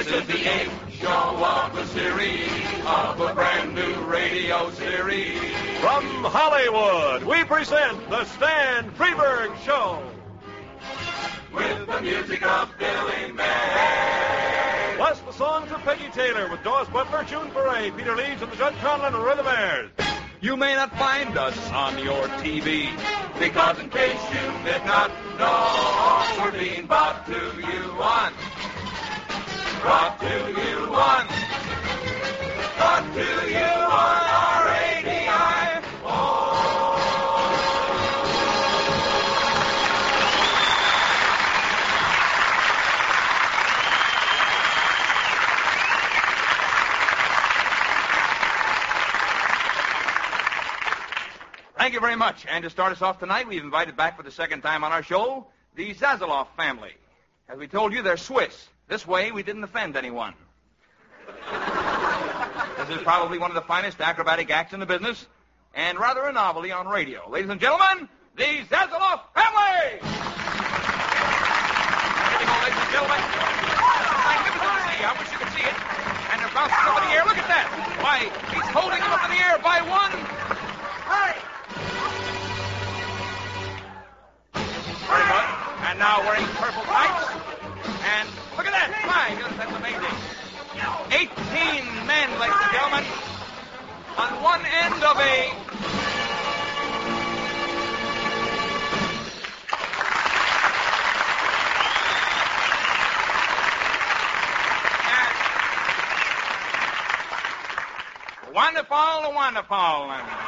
This is the 8th show of the series of a brand new radio series. From Hollywood, we present the Stan Freberg Show. With the music of Billy May. Plus the songs of Peggy Taylor with Doris Butler, June Foray, Peter Leeds, and the Judd Conlon Rhythmaires. You may not find us on your TV, because in case you did not know, we're being brought to you on RADI. Thank you very much. And to start us off tonight, we've invited back for the second time on our show the Zazzaloff family. As we told you, they're Swiss. This way, we didn't offend anyone. This is probably one of the finest acrobatic acts in the business, and rather a novelty on radio. Ladies and gentlemen, the Zazzaloff family! Here we go, ladies and gentlemen. Magnificent to see. I wish you could see it. And they're bouncing up in the air. Look at that. Why, he's holding them up in the air by one. Hey! Very good. And now wearing purple tights. And look at that. My goodness, that's amazing. 18 men, ladies and gentlemen, on one end of a... Wonderful.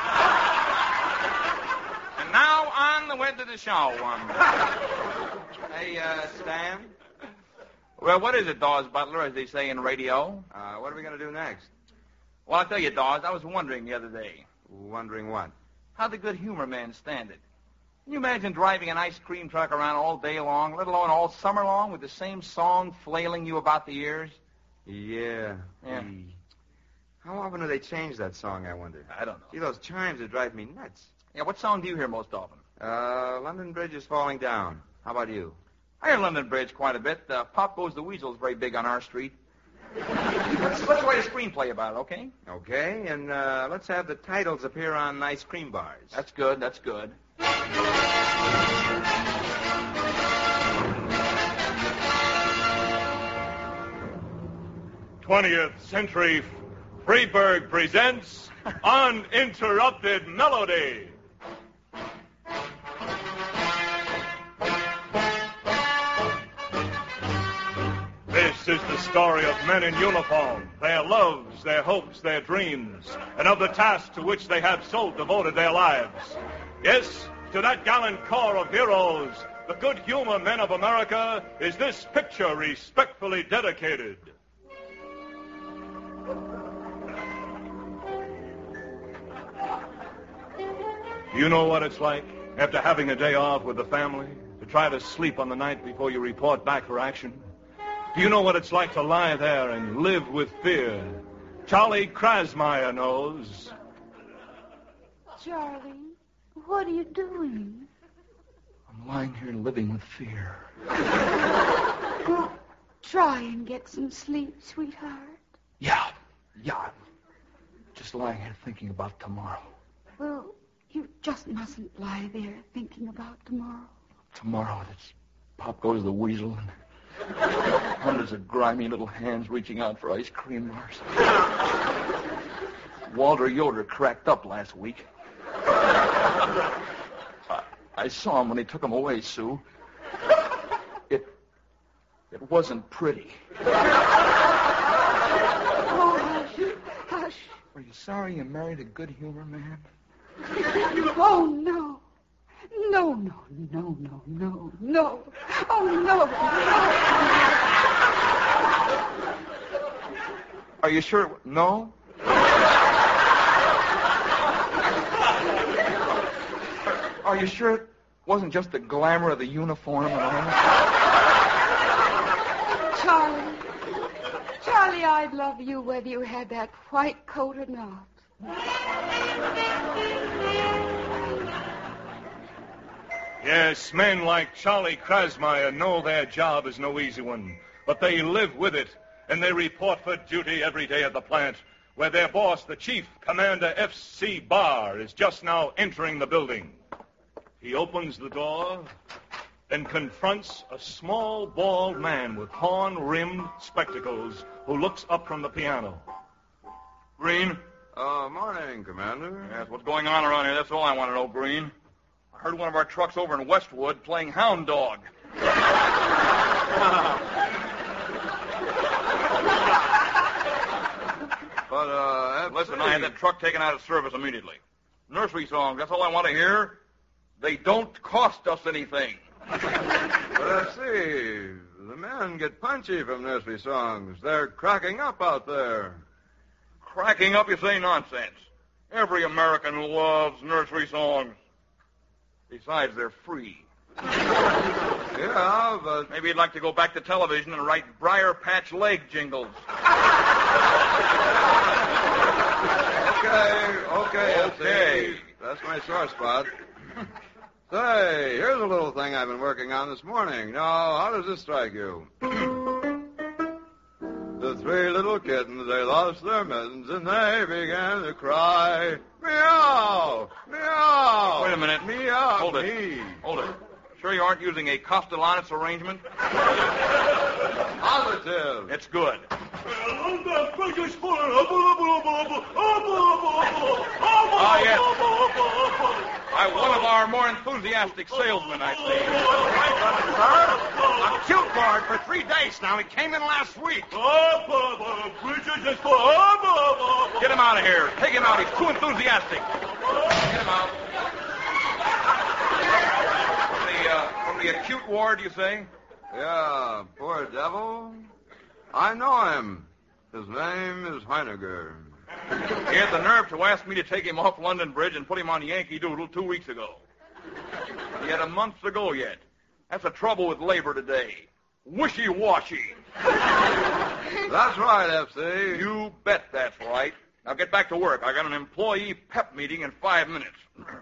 And now on with the show. Hey, Stan? Well, what is it, Dawes Butler, as they say in radio? What are we going to do next? Well, I'll tell you, Dawes, I was wondering the other day. Wondering what? How the good humor man stand it. Can you imagine driving an ice cream truck around all day long, let alone all summer long, with the same song flailing you about the ears? Yeah. How often do they change that song, I wonder? I don't know. See, those chimes would drive me nuts. Yeah, what song do you hear most often? London Bridge is Falling Down. How about you? I hear London Bridge quite a bit. Pop Goes the Weasel is very big on our street. Let's write a screenplay about it, okay? Okay, and let's have the titles appear on ice cream bars. That's good. 20th Century Freberg presents Uninterrupted Melody. This is the story of men in uniform, their loves, their hopes, their dreams, and of the task to which they have so devoted their lives. Yes, to that gallant corps of heroes, the good humor men of America, is this picture respectfully dedicated. You know what it's like, after having a day off with the family, to try to sleep on the night before you report back for action? Do you know what it's like to lie there and live with fear? Charlie Krasmeyer knows. Charlie, what are you doing? I'm lying here living with fear. Well, try and get some sleep, sweetheart. Yeah. Just lying here thinking about tomorrow. Well, you just mustn't lie there thinking about tomorrow. Tomorrow, that's Pop Goes the Weasel and hundreds of grimy little hands reaching out for ice cream bars. Walter Yoder cracked up last week. I saw him when he took him away, Sue. It wasn't pretty. Oh, hush. Are you sorry you married a good humor man? Oh, no. No. Oh, no. Are you sure? No? Are you sure it wasn't just the glamour of the uniform and all? Charlie, I'd love you whether you had that white coat or not. Yes, men like Charlie Krasmeyer know their job is no easy one, but they live with it. and they report for duty every day at the plant, where their boss, the Chief Commander F.C. Barr, is just now entering the building. He opens the door and confronts a small, bald man with horn-rimmed spectacles who looks up from the piano. Green? Morning, Commander. Yes, what's going on around here? That's all I want to know, Green. I heard one of our trucks over in Westwood playing hound dog. But, Listen, I had that truck taken out of service immediately. Nursery songs, that's all I want to hear. They don't cost us anything. But see, the men get punchy from nursery songs. They're cracking up out there. Cracking up, you say? Nonsense. Every American loves nursery songs. Besides, they're free. Yeah, but... Maybe you'd like to go back to television and write Briar Patch leg jingles. Okay. That's my sore spot. Say, here's a little thing I've been working on this morning. Now, how does this strike you? The three little kittens, they lost their mittens, and they began to cry, meow, meow. Wait a minute. Meow, Hold it. me. Hold it. Sure you aren't using a Castellanos arrangement? Positive. It's good. Ah, yes. One of our more enthusiastic salesmen, I see. A cute board for 3 days now. He came in last week. Get him out of here. Take him out. He's too enthusiastic. Get him out. From the acute ward, you say? Yeah, poor devil. I know him. His name is Heiniger. He had the nerve to ask me to take him off London Bridge and put him on Yankee Doodle 2 weeks ago. He had a month to go yet. That's the trouble with labor today. Wishy-washy. That's right, FC. You bet that's right. Now get back to work. I got an employee pep meeting in 5 minutes.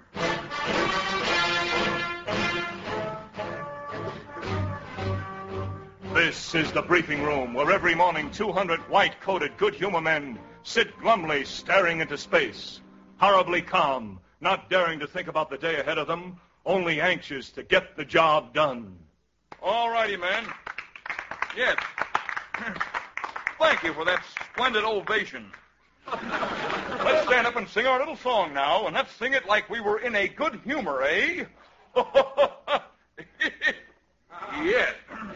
This is the briefing room, where every morning 200 white-coated, good-humor men sit glumly staring into space, horribly calm, not daring to think about the day ahead of them, only anxious to get the job done. All righty, men. Yes. Thank you for that splendid ovation. Let's stand up and sing our little song now, and let's sing it like we were in a good humor, eh? Yes.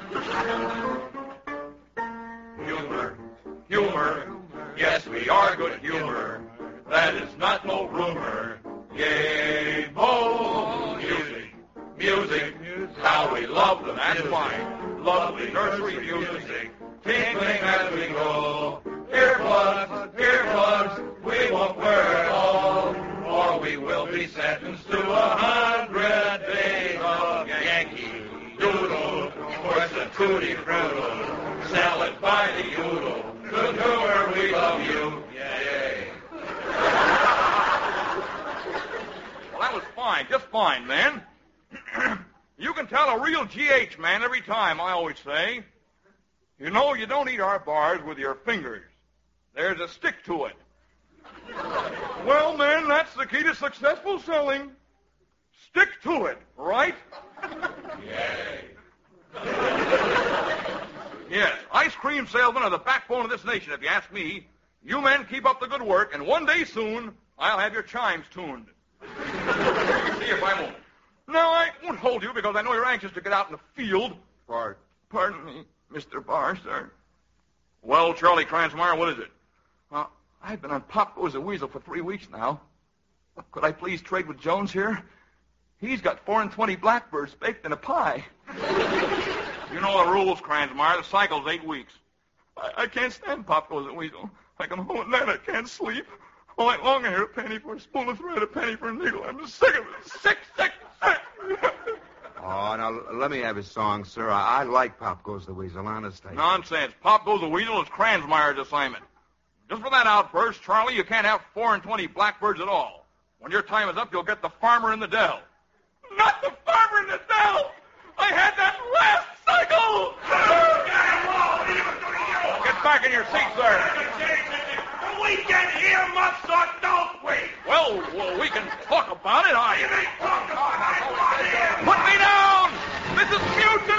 Humor, yes, we are good humor. That is not no rumor. Yay, ho, music, how we love them, that's fine. Lovely nursery music, tinkling as we go. Earplugs, we won't wear it all, or we will be sentenced to 100 days of Yankee Doodle. Push the tutti frutti, sell it by the udel. Good humor, we love you, yay. Well, that was fine, just fine, man. You can tell a real GH man every time, I always say. You know, you don't eat our bars with your fingers. There's a stick to it. Well, man, that's the key to successful selling. Stick to it, right? Yay. Yes, ice cream salesmen are the backbone of this nation, if you ask me. You men keep up the good work, and one day soon, I'll have your chimes tuned. See if I won't. No, I won't hold you because I know you're anxious to get out in the field. Pardon me, Mr. Barr, sir. Well, Charlie Kranzmeyer, what is it? I've been on Pop Goes the Weasel for 3 weeks now. Could I please trade with Jones here? He's got 4 and 20 blackbirds baked in a pie. You know the rules, Kranzmeyer. The cycle's 8 weeks. I can't stand Pop Goes the Weasel. I come home at night, I can't sleep. All night long I hear a penny for a spool of thread, a penny for a needle. I'm sick of it. Sick. Oh, now, let me have his song, sir. I like Pop Goes the Weasel, honest. Nonsense. Pop Goes the Weasel is Kranzmeyer's assignment. Just for that outburst, Charlie, you can't have 4 and 20 blackbirds at all. When your time is up, you'll get the farmer in the dell. Not the farmer in the dell! I had that last cycle! Get back in your seats there. We get here much, or don't we? Well, we can talk about it. You may talk about it. Put me down! This is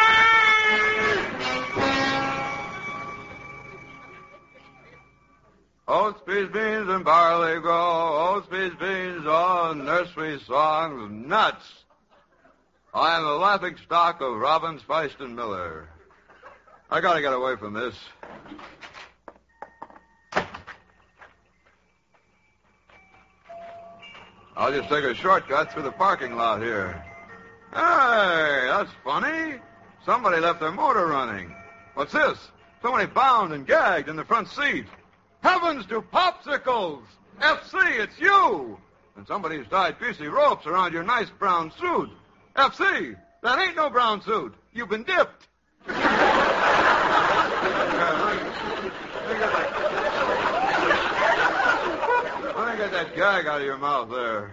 mutiny! Oats, peas, beans, and barley grow. Oats, peas, beans, oh, nursery songs, nuts. I am the laughing stock of Robbins, Feist, and Miller. I gotta get away from this. I'll just take a shortcut through the parking lot here. Hey, that's funny. Somebody left their motor running. What's this? Somebody bound and gagged in the front seat. Heavens to popsicles! FC, it's you! And somebody's tied greasy ropes around your nice brown suit. FC, that ain't no brown suit. You've been dipped. Let me get that gag out of your mouth there.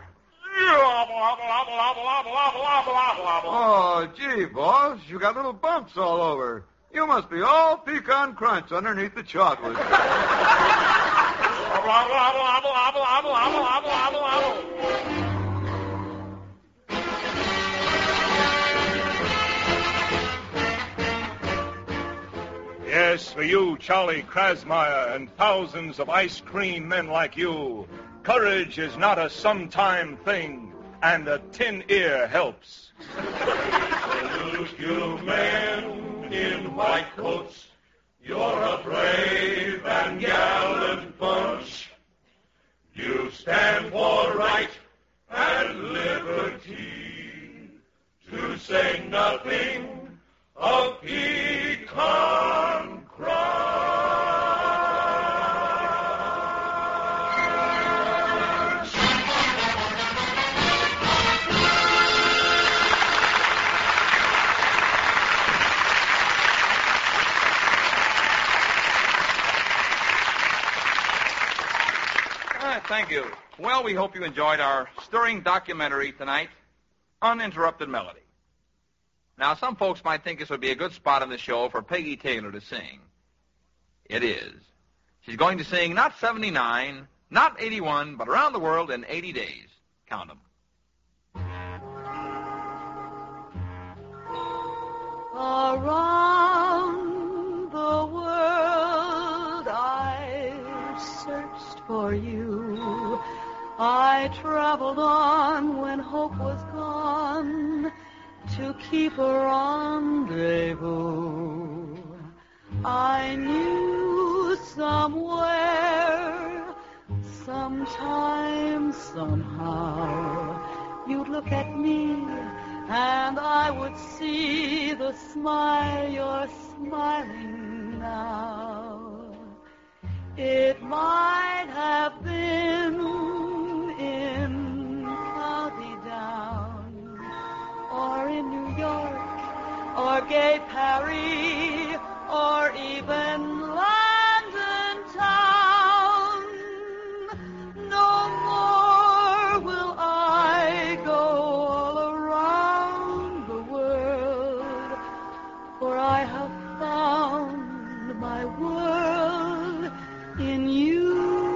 Oh, gee, boss, you got little bumps all over. You must be all pecan crunch underneath the chocolate. Yes, for you, Charlie Krasmeyer, and thousands of ice cream men like you, courage is not a sometime thing, and a tin ear helps. Salute you men in white coats. You're a brave and gallant bunch. You stand for right and liberty, to say nothing of pecan crunch. Thank you. Well, we hope you enjoyed our stirring documentary tonight, Uninterrupted Melody. Now, some folks might think this would be a good spot in the show for Peggy Taylor to sing. It is. She's going to sing not 79, not 81, but around the world in 80 days. Count them. Around the world I've searched for you. I traveled on when hope was gone to keep a rendezvous. I knew somewhere, sometime, somehow, you'd look at me and I would see the smile you're smiling now. It might have been in County Down, or in New York, or gay Paris, or even London town. No more will I go all around the world, for I have found my world in you.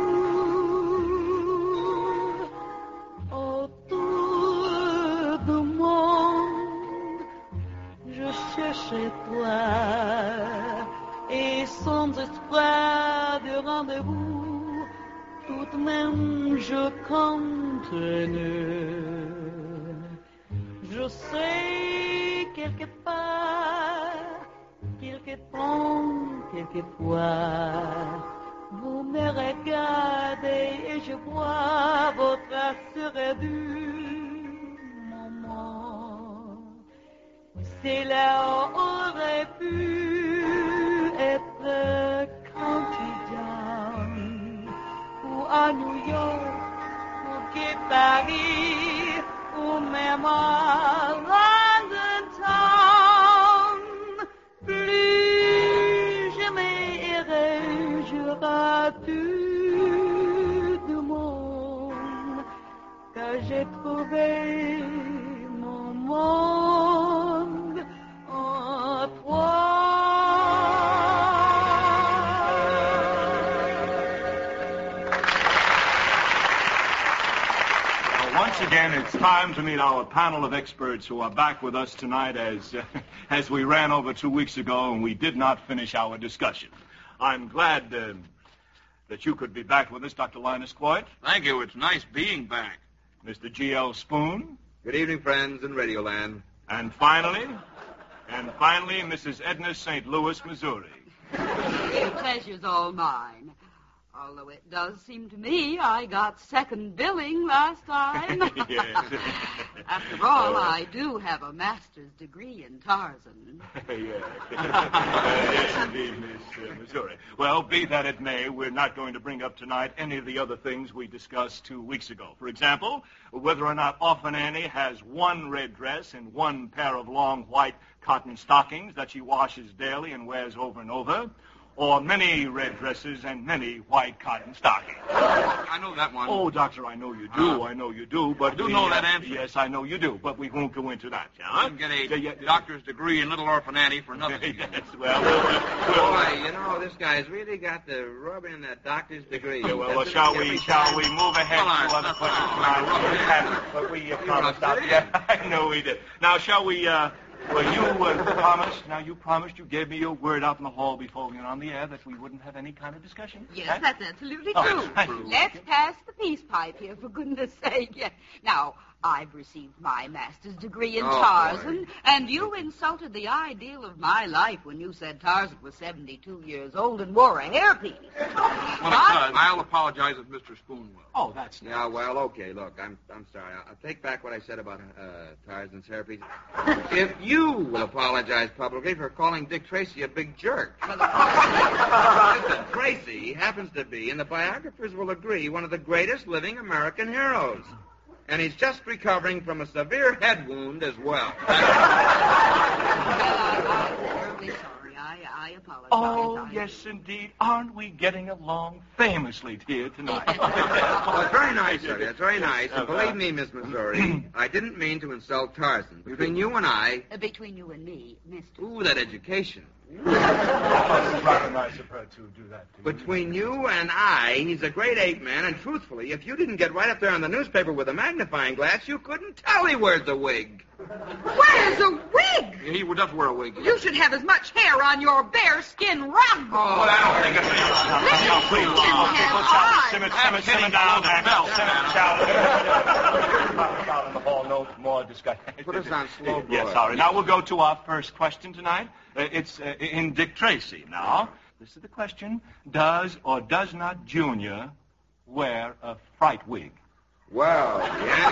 Autour du monde, je cherchais toi, et sans espoir de rendez-vous, tout de même je continue. Je sais quelque part, quelque temps, quelquefois, vous me regardez et je vois votre assuré du moment. Cela aurait pu être County Down, ou à New York, ou qu'à Paris, ou même à London Town. Plus jamais j'aurai-tu du monde, car j'ai trouvé mon monde en toi. once again, it's time to meet our panel of experts who are back with us tonight as we ran over 2 weeks ago and we did not finish our discussion. I'm glad that you could be back with us, Dr. Linus Coit. Thank you. It's nice being back. Mr. G.L. Spoon. Good evening, friends in Radioland. And finally, Mrs. Edna St. Louis, Missouri. The pleasure's all mine. Although it does seem to me I got second billing last time. Yes. After all, I do have a master's degree in Tarzan. Yes. Yes, indeed, Miss Missouri. Well, be that it may, we're not going to bring up tonight any of the other things we discussed 2 weeks ago. For example, whether or not Orphan Annie has one red dress and one pair of long white cotton stockings that she washes daily and wears over and over, or many red dresses and many white cotton stockings. I know that one. Oh, Doctor, I know you do. I know you do. But I do know that answer. Yes, I know you do. But we won't go into that, shall I can get a doctor's degree in Little Orphan Annie for nothing. Yes, well, Boy, you know, this guy's really got the rub in that doctor's degree. shall we move ahead to other questions? But we promised. Yeah, I know we did. Now, shall we? You promised you gave me your word out in the hall before we went on the air that we wouldn't have any kind of discussion. Yes, that's absolutely true. Let's pass the peace pipe here, for goodness sake. Yeah. Now, I've received my master's degree in Tarzan, and you insulted the ideal of my life when you said Tarzan was 72 years old and wore a hairpiece. Well, I'll apologize if Mr. Spoon will. Oh, that's nice. Yeah, well, okay, look, I'm sorry. I'll take back what I said about Tarzan's hairpiece. If you will apologize publicly for calling Dick Tracy a big jerk. Listen, Tracy happens to be, and the biographers will agree, one of the greatest living American heroes. And he's just recovering from a severe head wound as well. I'm terribly sorry. I apologize. Oh, yes, indeed. Aren't we getting along famously here tonight? Well, it's very nice of you. It's very nice. And believe me, Miss Missouri, I didn't mean to insult Tarzan. Between you and I... Between you and me, mister. Ooh, that education. It's rather nice of her to do that to you. Between you and I, he's a great ape man, and truthfully, if you didn't get right up there on the newspaper with a magnifying glass, you couldn't tell he wears a wig. Wears a wig? He does wear a wig. You should have as much hair on your bare skin rug. Oh, I don't think it's... Now, please, simmer down. Out in the hall, no more discussion. Put us on slow, boy. Yes, sorry. Now we'll go to our first question tonight. It's in Dick Tracy. Now, this is the question. Does or does not Junior wear a fright wig? Well, yeah.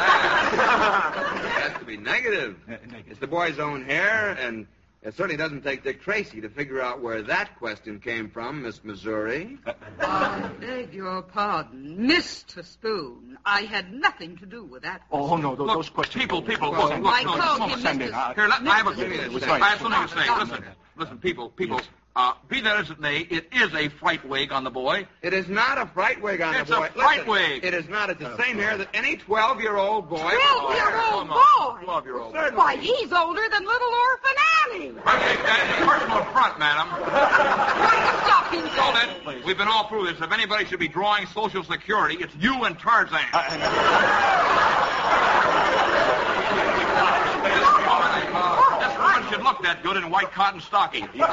It has to be negative. It's the boy's own hair, and it certainly doesn't take Dick Tracy to figure out where that question came from, Miss Missouri. I beg your pardon, Mr. Spoon. I had nothing to do with that question. Oh, no, those questions... People, I called him Mr. Here, I have something to say. Listen, people. Be that as it may, it is a fright wig on the boy. It is not a fright wig on the boy. It's a fright wig. It is not. It's the same hair that any 12-year-old boy... 12-year-old boy? 12-year-old. Certainly. Why, he's older than Little Orphan Annie. Personal affront, madam. Stop him, Hold it. We've been all through this. If anybody should be drawing Social Security, it's you and Tarzan. This woman should look that good in white cotton stockings. Please,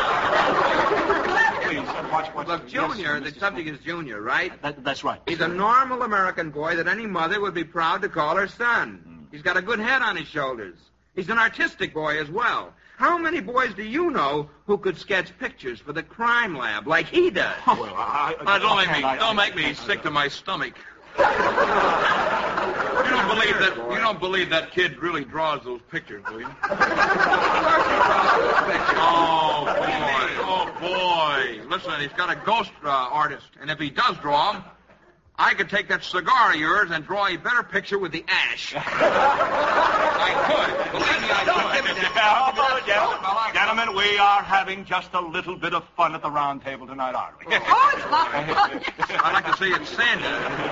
watch. Look, Junior, the subject is Junior, right? That's right. He's a normal American boy that any mother would be proud to call her son. He's got a good head on his shoulders. He's an artistic boy as well. How many boys do you know who could sketch pictures for the crime lab like he does? Well, Don't make me sick to my stomach. You don't believe that kid really draws those pictures, do you? Oh boy! Listen, he's got a ghost artist, and if he does draw them, I could take that cigar of yours and draw a better picture with the ash. I could. Believe me, I could. Gentlemen, we are having just a little bit of fun at the round table tonight, aren't we? Oh, it's fun. I'd like to say it's Sandy.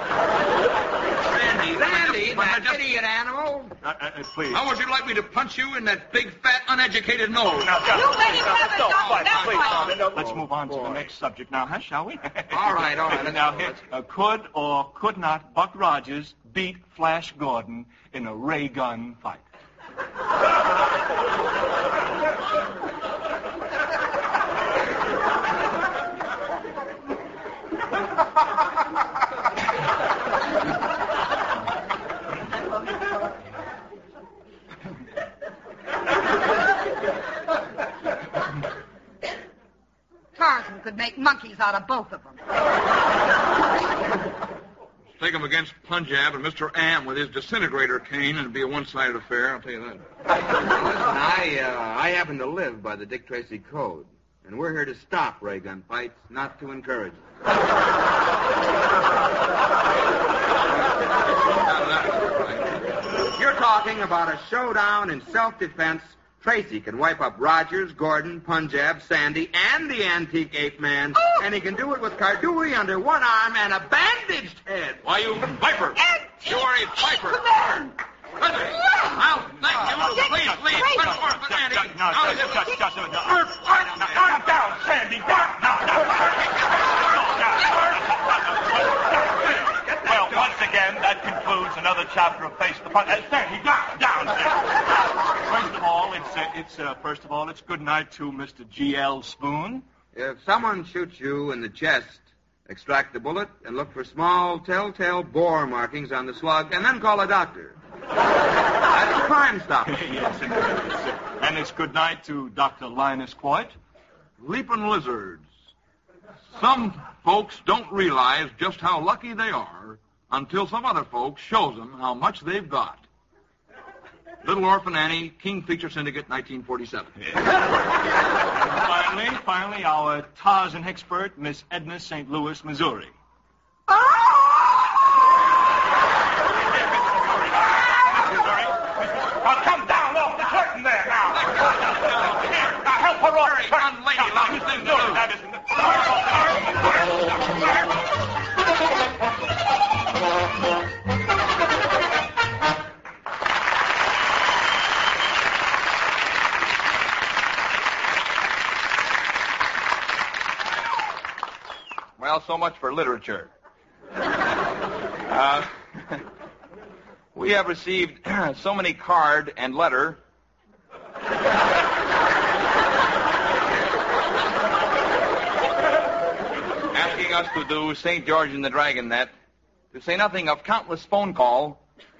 Sandy, that idiot animal. Please. How would you like me to punch you in that big, fat, uneducated nose? You let him have it, Doctor. That's right. Let's move on to the next subject now, shall we? All right. Now, could or could not Buck Rogers beat Flash Gordon in a ray gun fight. Tarzan could make monkeys out of both of them. Take him against Punjab and Mr. Am with his disintegrator cane, and it'd be a one-sided affair, I'll tell you that. Listen, I happen to live by the Dick Tracy Code, and we're here to stop ray gun fights, not to encourage them. If you're talking about a showdown in self-defense, Tracy can wipe up Rogers, Gordon, Punjab, Sandy, and the antique ape man, and he can do it with Kardui under one arm and a bandaged head. Why, you viper! You are a viper! Man! I'll thank you. Please, leave. Sandy. Just a minute. I'm down, Sandy. Well, once again, that concludes another chapter of Face the Punch. Sandy, down, Sandy. First of all, it's good night to Mr. G.L. Spoon. If someone shoots you in the chest, extract the bullet and look for small telltale bore markings on the slug, and then call a doctor. That's Crime Stopper. Yes, and it's good night to Dr. Linus Coit. Leaping lizards. Some folks don't realize just how lucky they are until some other folks shows them how much they've got. Little Orphan Annie, King Feature Syndicate, 1947. Finally, our Tarzan expert, Miss Edna St. Louis, Missouri. Come down off the curtain there now. Now help her off the curtain. Well, so much for literature. We have received so many card and letter asking us to do St. George and the Dragonet, to say nothing of countless phone call,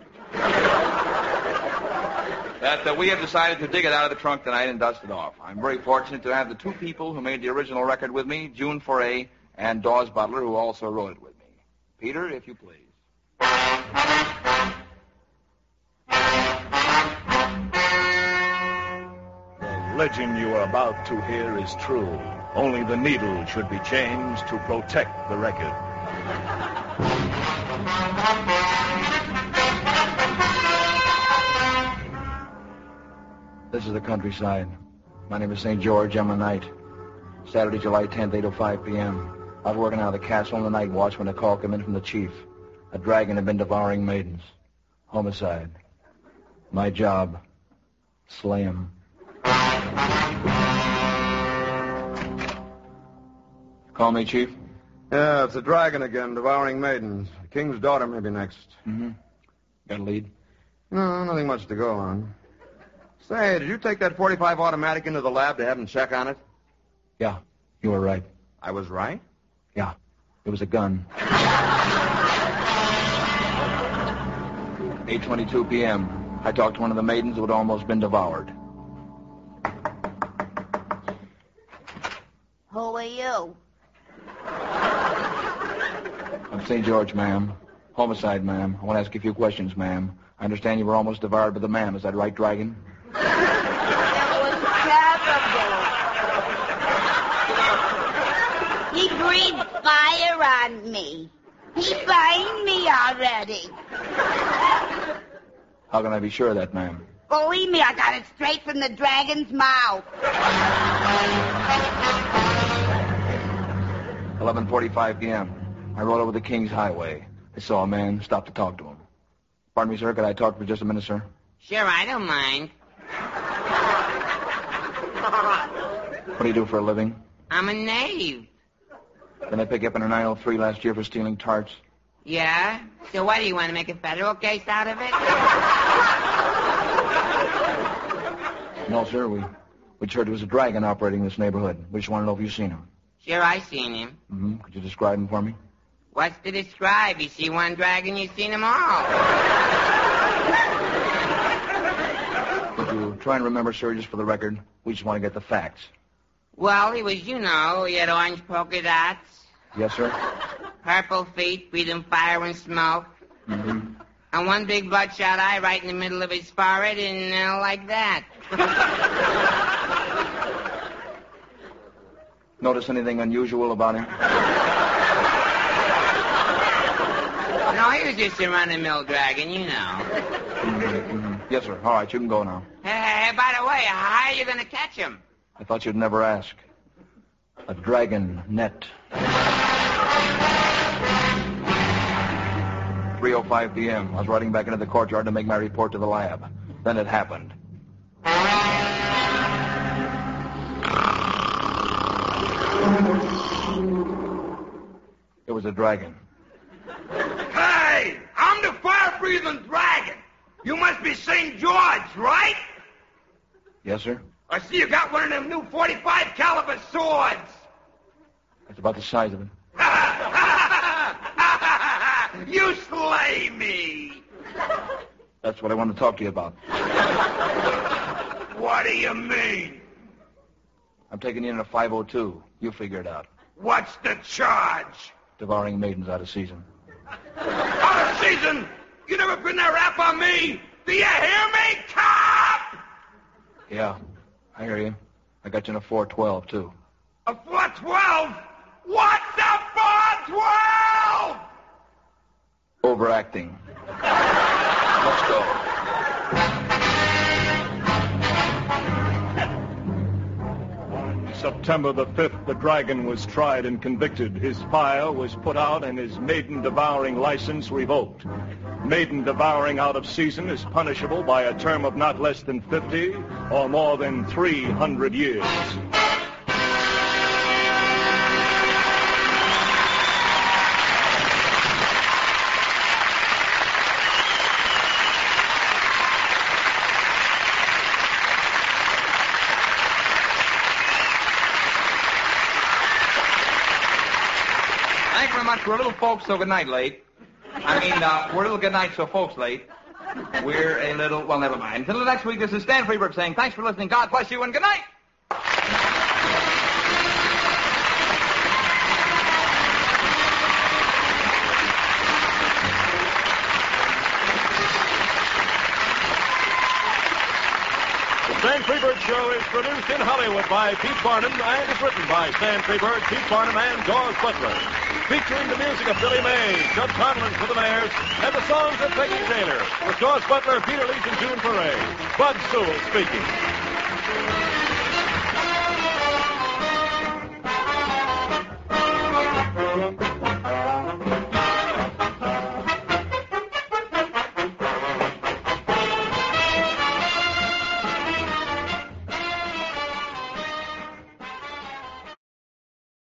that we have decided to dig it out of the trunk tonight and dust it off. I'm very fortunate to have the two people who made the original record with me, June Foray and Dawes Butler, who also wrote it with me. Peter, if you please. The legend you are about to hear is true. Only the needle should be changed to protect the record. This is the countryside. My name is St. George. I'm a knight. Saturday, July 10th, 8:05 p.m. I was working out of the castle on the night watch when a call came in from the chief. A dragon had been devouring maidens. Homicide. My job. Slay him. Call me, Chief? Yeah, it's a dragon again, devouring maidens. The king's daughter may be next. Mm-hmm. Got a lead? No, nothing much to go on. Say, did you take that .45 automatic into the lab to have them check on it? Yeah, you were right. I was right? Yeah, it was a gun. 8:22 p.m. I talked to one of the maidens who had almost been devoured. Who are you? I'm St. George, ma'am. Homicide, ma'am. I want to ask you a few questions, ma'am. I understand you were almost devoured by the man. Is that right, Dragon? It was terrible. He breathed fire on me. He burned me already. How can I be sure of that, ma'am? Believe me, I got it straight from the dragon's mouth. 11:45 p.m. I rode over the King's Highway. I saw a man, stopped to talk to him. Pardon me, sir, could I talk for just a minute, sir? Sure, I don't mind. What do you do for a living? I'm a knave. Didn't I pick you up in a 903 last year for stealing tarts? Yeah? So what, do you want to make a federal case out of it? No, sir. We heard there was a dragon operating in this neighborhood. We just want to know if you've seen him. Sure, I seen him. Mm-hmm. Could you describe him for me? What's to describe? You see one dragon, you seen them all. Could you try and remember, sir, just for the record? We just want to get the facts. Well, he was, he had orange polka dots. Yes, sir? Purple feet, breathing fire and smoke. Mm-hmm. And one big bloodshot eye right in the middle of his forehead, and like that. Notice anything unusual about him? No, he was just a run-of-the-mill dragon, you know. Mm-hmm. Yes, sir. All right, you can go now. Hey, by the way, how are you going to catch him? I thought you'd never ask. A dragon net. 3:05 p.m. I was riding back into the courtyard to make my report to the lab. Then it happened. It was a dragon. Hey, I'm the fire-breathing dragon. You must be St. George, right? Yes, sir? I see you got one of them new 45 caliber swords. That's about the size of it. You slay me. That's what I want to talk to you about. What do you mean? I'm taking you in a 502. You figure it out. What's the charge? Devouring maidens out of season. Out of season? You never put that rap on me? Do you hear me, cop? Yeah, I hear you. I got you in a 412, too. A 412? What's a 412? Overacting. Let's go. September the 5th, the dragon was tried and convicted. His fire was put out and his maiden-devouring license revoked. Maiden devouring out of season is punishable by a term of not less than 50 or more than 300 years. Thanks very much. We're a little folks, so good night late. We're a little good night, so folks late. We're a little, well, never mind. Until next week, this is Stan Freberg saying thanks for listening. God bless you and good night. The Stan Freberg Show is produced in Hollywood by Pete Barnum and is written by Stan Freberg, Pete Barnum, and George Butler. Featuring the music of Billy May, Judd Conlon for the Mayors, and the songs of Peggy Taylor. With George Butler, Peter Leach, and June Foray. Bud Sewell speaking.